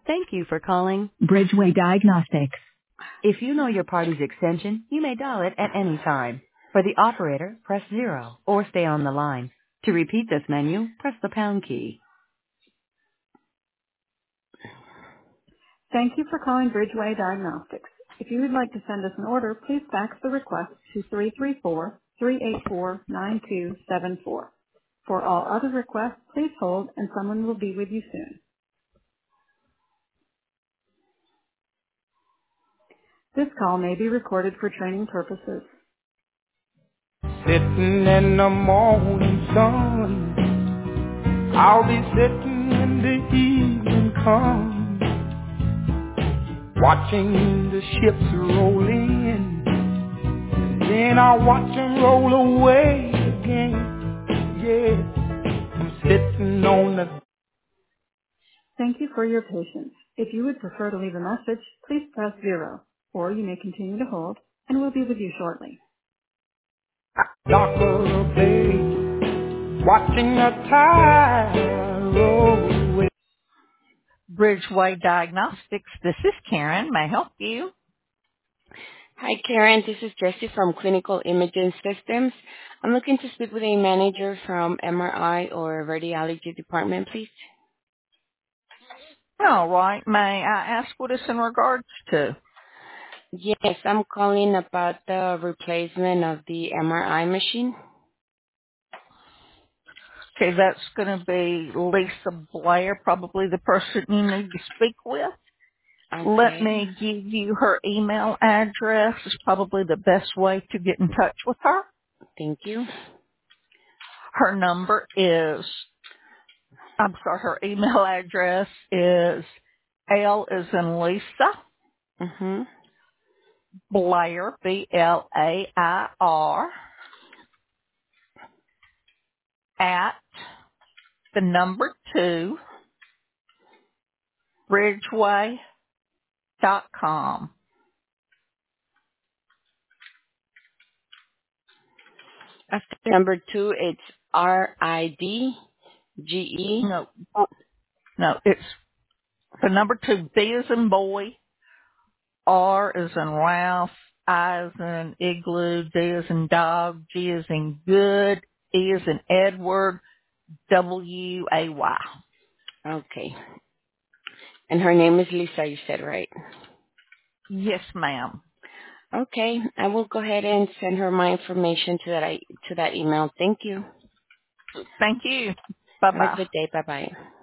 Thank you for calling Bridgeway Diagnostics. If you know your party's extension, you may dial it at any time. For the operator, press 0 or stay on the line. To repeat this menu, press the pound key. Thank you for calling Bridgeway Diagnostics. If you would like to send us an order, please fax the request to 334-384-9274. For all other requests, please hold and someone will be with you soon. This call may be recorded for training purposes. Sitting in the morning sun, I'll be sitting when the evening comes, watching the ships roll in, and then I'll watch them roll away again. Yeah, I'm sitting on the... Thank you for your patience. If you would prefer to leave a message, please press 0, or you may continue to hold, and we'll be with you shortly. dock of the bay, watching the tide roll away. Bridgeway Diagnostics, this is Karen. May I help you? Hi, Karen. This is Jessie from Clinical Imaging Systems. I'm looking to speak with a manager from MRI or radiology department, please. All right. May I ask what it's in regards to? Yes, I'm calling about the replacement of the MRI machine. Okay, that's going to be Lisa Blair, probably the person you need to speak with. Let Okay. me give you her email address. It's probably the best way to get in touch with her. Thank you. Her number is, her email address is L as in Lisa, Mm-hmm. Blair, Blair, at the number 2, Bridgeway.com. After number 2, it's RIDGE. No, no, it's the number 2, B as in boy, R as in Ralph, I as in igloo, D as in dog, G as in good, E as in Edward, WAY. Okay. And her name is Lisa, you said, right? Yes, ma'am. Okay. I will go ahead and send her my information to that email. Thank you. Thank you. Have a Bye-bye. good day. Bye-bye.